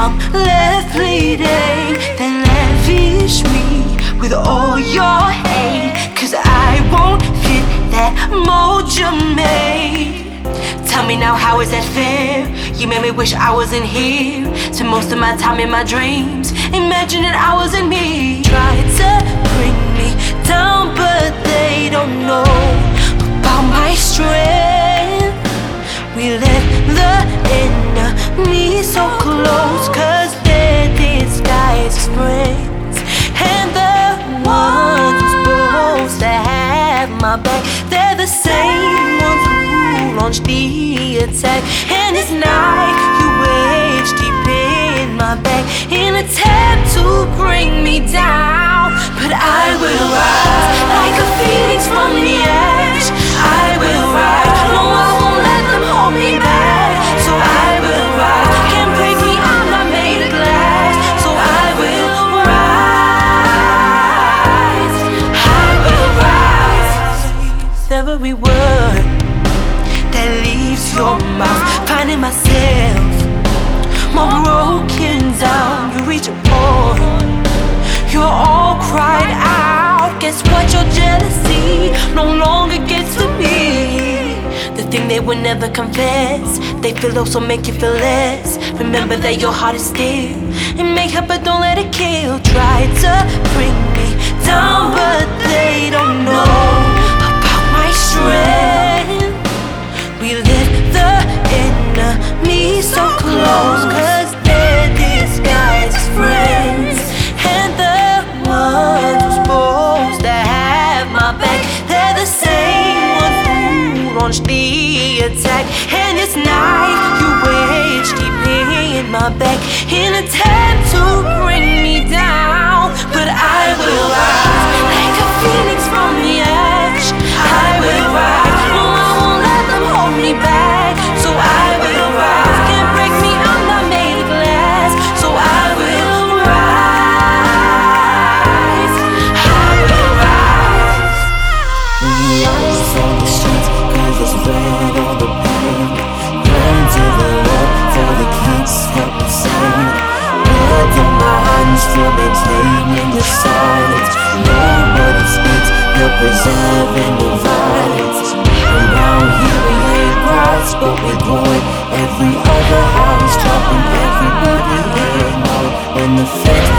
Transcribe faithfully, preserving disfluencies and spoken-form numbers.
I'm left bleeding, then lavish me with all your hate, cause I won't fit that mold you made. Tell me now, how is that fair? You made me wish I wasn't here. Spent most of my time in my dreams, imagining I wasn't me. Tried to bring me down, but they don't know about my strength. We let the enemy so close, cause they're disguised as friends. And the ones who's supposed to have my back, they're the same ones who launched the attack. And this night you wage deep in my back in an attempt to bring me down. But I will rise like a phoenix from the ash. I will rise, no I won't let them hold me back. So I will rise, can't break me, I'm not made of glass. So I will rise, I will rise. Every word that leaves your mouth, finding myself more broken down. You reach a point, you're all cried out. Guess what? Your jealousy no longer gets to me. The thing they would never confess, they feel also make you feel less. Remember that your heart is still, and make up but don't let it kill. Try to bring me down, but they don't know about my strength. We let the enemy so close, cause they're disguised as friends. And the ones who's supposed to have my back, they're the same ones who launched the attack. And this night you wage deep in my back in an attempt to bring me down. But I will rise like a phoenix from the ash. I will rise, no I won't let them hold me back. So I will rise, can't break me, I'm not made of glass. So I will rise, I will rise. We rise on the streets, cause it's red on the pain. Praying to the Lord, for the kids help us save. Blood in my hands for maintaining the silence. Nobody speaks, you're preserving the violence. Around here we hate rights, but we boy every other house, dropping everybody in. When the feds